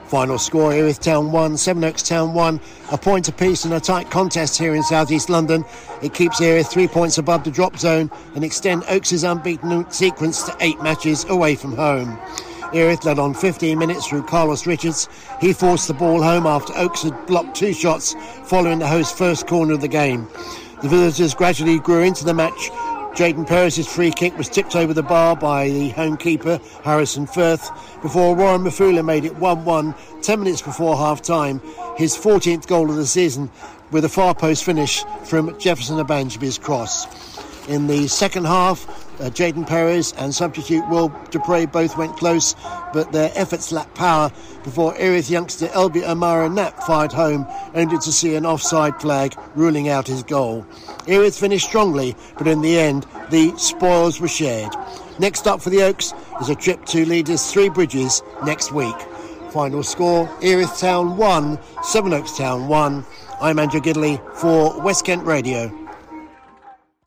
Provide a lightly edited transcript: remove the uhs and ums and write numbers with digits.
Final score, Erith Town 1, Sevenoaks Town 1. A point apiece in a tight contest here in South East London. It keeps Erith 3 points above the drop zone and extend Oaks' unbeaten sequence to 8 matches away from home. Erith led on 15 minutes through Carlos Richards. He forced the ball home after Oaks had blocked 2 shots following the host's first corner of the game. The visitors gradually grew into the match. Jaden Perez's free kick was tipped over the bar by the home keeper, Harrison Firth, before Warren Mafula made it 1-1 10 minutes before half-time, his 14th goal of the season, with a far post finish from Jefferson Abanjibi's cross. In the second half, Jaden Perez and substitute Will Dupre both went close, but their efforts lacked power before Erith youngster Elby Amara Knapp fired home, only to see an offside flag ruling out his goal. Erith finished strongly, but in the end, the spoils were shared. Next up for the Oaks is a trip to Leaders Three Bridges next week. Final score, Erith Town 1, Sevenoaks Town 1. I'm Andrew Gidley for West Kent Radio.